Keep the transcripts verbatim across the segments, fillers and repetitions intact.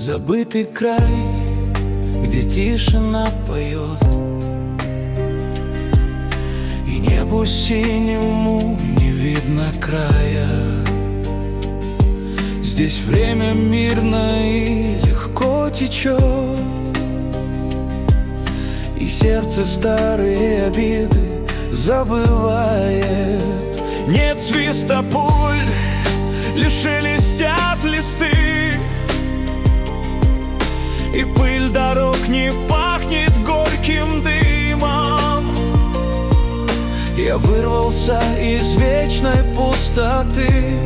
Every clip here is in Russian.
Забытый край, где тишина поет, и небу синему не видно края. Здесь время мирно и легко течет, и сердце старые обиды забывает. Нет свиста пуль, лишь шелестят листы, и пыль дорог не пахнет горьким дымом. Я вырвался из вечной пустоты,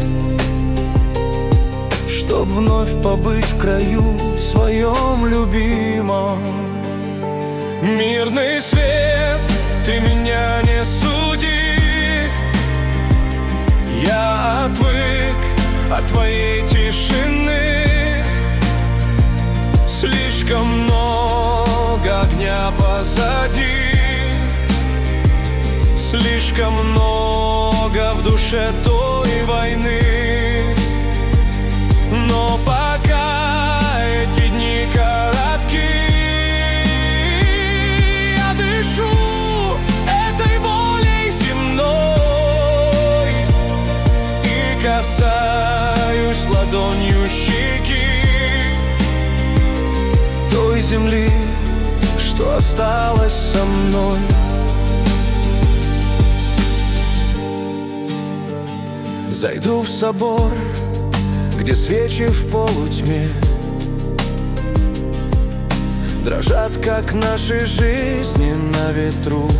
чтоб вновь побыть в краю своем любимом. Мирный свет, ты меня не суди, я отвык от твоей тишины. Слишком много огня позади, слишком много в душе той войны. Но пока эти дни коротки, я дышу этой волей земной и касаюсь ладонью щеки той земли, что осталась со мной. Зайду в собор, где свечи в полутьме дрожат, как наши жизни на ветру.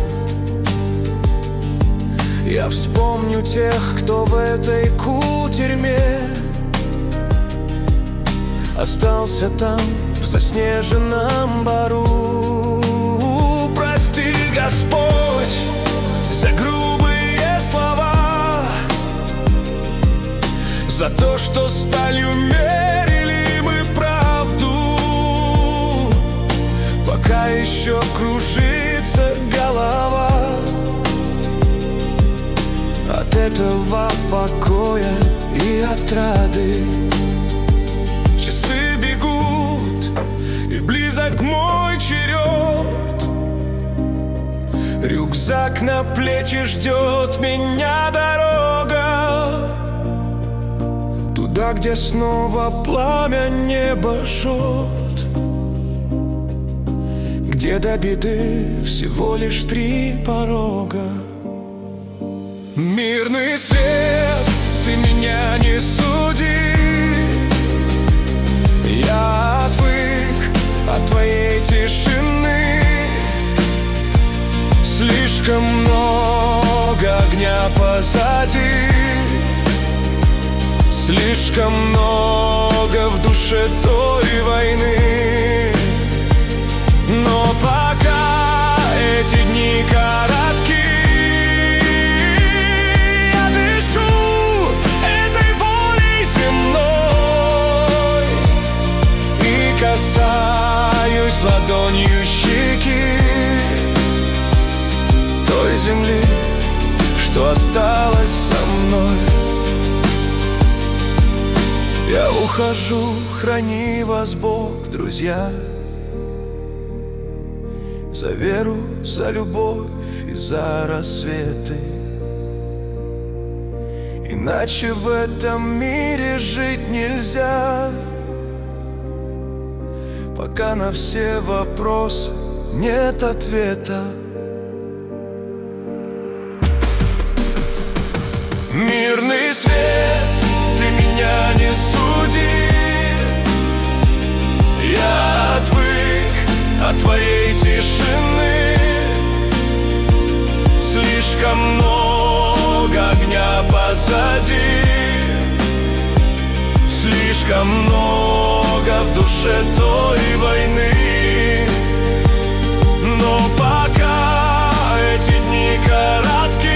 Я вспомню тех, кто в этой кутерьме остался там, в заснеженном бару. Прости, Господь, за грубые слова, за то, что сталью мерили мы правду. Пока еще кружится голова от этого покоя и отрады. Часы бегут, и близок мой черед. Рюкзак на плечи, ждет меня дорога туда, где снова пламя небо жжет, где до беды всего лишь три порога. Мирный свет, ты меня не суди, я отвык от твоей тишины. Слишком много огня позади, слишком много в душе той войны. Но пока эти дни коротки, я дышу этой волей земной и касаюсь ладонью щеки той земли, что осталась со мной. Я ухожу, храни вас Бог, друзья, за веру, за любовь и за рассветы. Иначе в этом мире жить нельзя, пока на все вопросы нет ответа. Мирный свет, ты меня не суди, я отвык от твоей тишины. Слишком много огня позади, слишком много в душе той войны. Но пока эти дни коротки,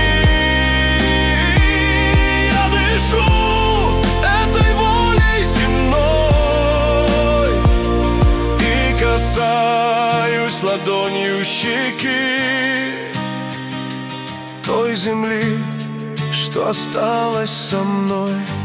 этой волей земной и касаюсь ладонью щеки той земли, что осталась со мной.